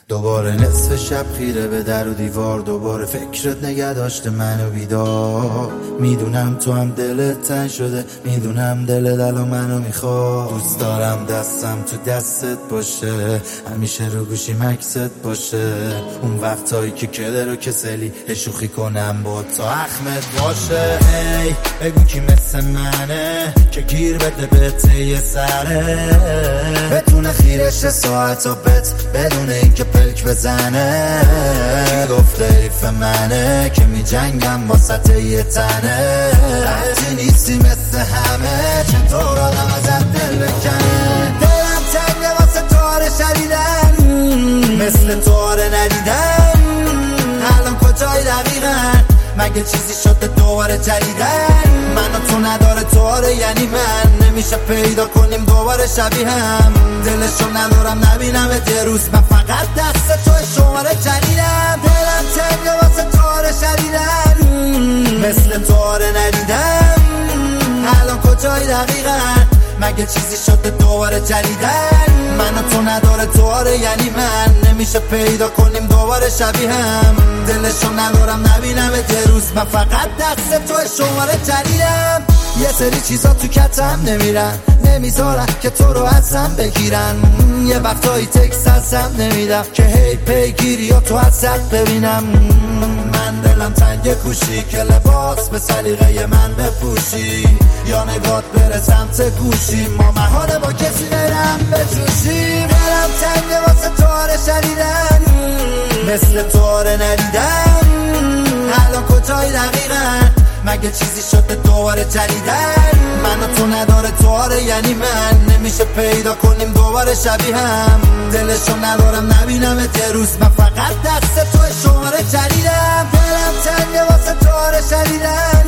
دوباره نصف شب خیره به در و دیوار، دوباره فکرت نگه داشته منو بیدار. میدونم تو هم دلت تنگ شده، میدونم دلت الان منو میخواد. دوست دارم دستم تو دستت باشه، همیشه رو گوشی مکست باشه. اون وقتایی که کله رو کسلی شوخی کنم با تا اخمت باشه. هی بگو کی مثل منه که گیر بده به ته سره، بتونه خیرش ساعت و بت بدون اینکه پلک بزنه. کی گفته حیف منه که می جنگم با سطح یه تنه. وقتی نیستی مثل همه چطور آدم ازت دل بکنه. دلم تنگه واسه تاره شدیدن، مثل تاره ندیدن. الان کجای دقیقا؟ مگه چیزی شده دوباره جدیدن؟ من و تو نداره تواره یعنی من نمیشه پیدا کنیم دوباره شبیه هم. دلشو ندارم نبینم یه روز من فقط دست تو شماره جدیدم. دلم تنگه واسه تواره شدیدن، مثل تواره ندیدن. الان کجای دقیقا؟ مگه چیزی شده دوباره جدیدن؟ من و تو نداره تواره یعنی من نمیشه پیدا کنیم دوباره شبیه هم. دلشو ندارم نبینم یه روز من فقط دست تو شماره جدیدم. یه سری چیزا تو کتم نمیرن، نمیذارن که تو رو ازم بگیرن. یه وقتایی تکس ازم نمیدم که هی پیگیری یا تو ازت ببینم. من دلم تنگ کوشی که لباس به سلیقه من بپوشی، یا نگات بره سمت گوشی ما محاله با کسی برم بجوشیم. دلم تنگ واسه تواره شدیدن، مثل تواره ندیدن. الان کجای دقیقا؟ مگه چیزی شده دوباره جدیدن؟ من و تو نداره تواره یعنی من نمیشه پیدا کنیم دوباره شبیه هم. دلشو ندارم نبینم یه روز من فقط دست تو شماره جدیدم. دلم تنگه واسه تواره شدیدن،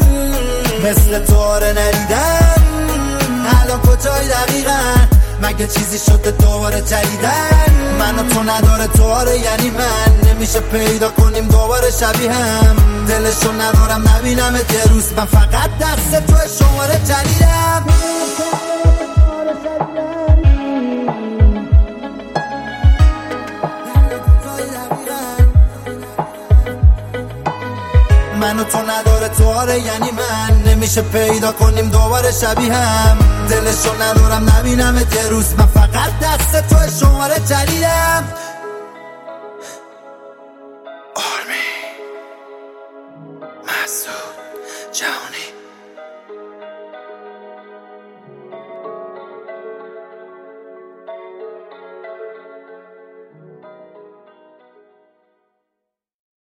مثل تواره ندیدن. الان کجای دقیقا؟ مگه چیزی شده دوباره جدیدن؟ من و تو نداره تواره یعنی من نمیشه پیدا کنیم دوباره شبیه هم. دلشو ندارم نبینم یه روز من فقط دست تو شماره جدیدم. من و تو نداره تواره یعنی من نمیشه پیدا کنیم دوباره شبیه هم. دلشو ندارم نبینم یه روز من فقط دست تو شماره جدیدم. آرمی مسعود جهان